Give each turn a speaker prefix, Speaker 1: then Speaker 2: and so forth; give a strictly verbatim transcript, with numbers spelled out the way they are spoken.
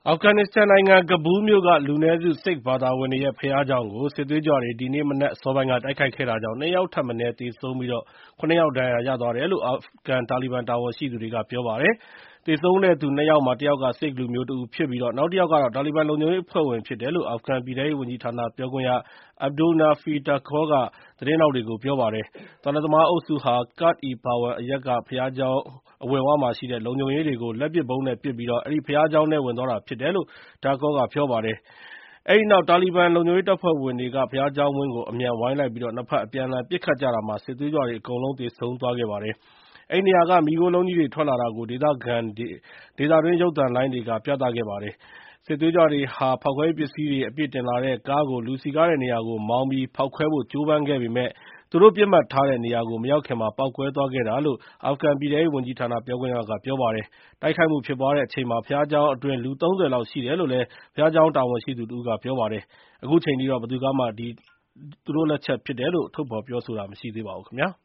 Speaker 1: အာဖဂန်နစ္စတန်နိုင်ငံ ကဘူးလ်မြို့က လူနည်းစု ဆစ်ခ်ဘာသာဝင်တွေရဲ့ ဘုရားကျောင်းကို စစ်သွေးကြွတွေ ဒီနေ့မနက်အစောပိုင်းက တိုက်ခိုက်ခဲ့တာကြောင့် ၂ ယောက်ထက်မနည်း သေဆုံးပြီး ၇ ယောက် ဒဏ်ရာရသွားတယ်လို့ အာဖဂန်တာလီဘန် တာဝန်ရှိသူတွေက ပြောပါတယ်။ သေဆုံးတဲ့သူ ၂ ယောက်မှာ တယောက်က ဆစ်ခ်လူမျိုးတဦးဖြစ်ပြီး နောက်တယောက်ကတော့ တာလီဘန်လုံခြုံရေးအဖွဲ့ဝင်ဖြစ်တယ်လို့ အာဖဂန်ပြည်ထဲရေးဝန်ကြီးဌာန ပြောခွင့်ရ Abdul Nafi Takor က သတင်းထောက်တွေကို ပြောပါတယ်။ သေနတ်သမားအုပ်စုဟာ Kut-e-Pawan အရပ်က ဘုရားကျောင်းအဝင်ဝမှာရှိတဲ့ လုံခြုံရေးတွေကို လက်ပစ်ဗုံးနဲ့ ပစ်ပြီး အဲဒီဘုရားကျောင်းထဲ ဝင်သွားတာဖြစ်တယ်လို့ Takor က ပြောပါတယ်။ အဲဒီနောက် တာလီဘန်လုံခြုံရေးတပ်ဖွဲ့ဝင်တွေက ဘုရားကျောင်းဝင်းကို အမြန်ဝိုင်းလိုက်ပြီး နှစ်ဘက် အပြန်အလှန် ပစ်ခတ်ကြတာမှာ စစ်သွေးကြွတွေ အကုန်လုံး သေဆုံးသွားခဲ့ပါတယ်။ အဲဒီနေရာက မီးခိုးလုံးကြီးတွေ ထွက်လာတာကို ဒေသတွင်း ရုပ်သံလိုင်းတွေက ပြသခဲ့ပါတယ်။ စစ်သွေးကြွတွေဟာ ဖောက်ခွဲရေးပစ္စည်းတွေ အပြည့်တင်လာတဲ့ကားကို လူစည်ကားတဲ့နေရာကို မောင်းပြီး ဖောက်ခွဲဖို့ ကြိုးပမ်းခဲ့ပေမယ့် သူတို့ပစ်မှတ်ထားတဲ့နေရာကို မရောက်ခင်မှာ ပေါက်ကွဲသွားခဲ့တာလို့ အာဖဂန်ပြည်ထဲရေးဝန်ကြီးဌာန ပြောခွင့်ရက ပြောပါတယ်။ တိုက်ခိုက်မှုဖြစ်ပွားတဲ့အချိန်မှာ ဘုရားကျောင်းအတွင်း လူ ၃၀ လောက်ရှိတယ်လို့ ဘုရားကျောင်းတာဝန်ရှိသူတဦးက ပြောပါတယ်။ အခုချိန်ထိတော့ ဘယ်သူကမှ သူတို့လက်ချက်ဖြစ်တယ်လို့ ထုတ်ဖော်ပြောဆိုတာ မရှိသေးပါဘူးခင်ဗျာ။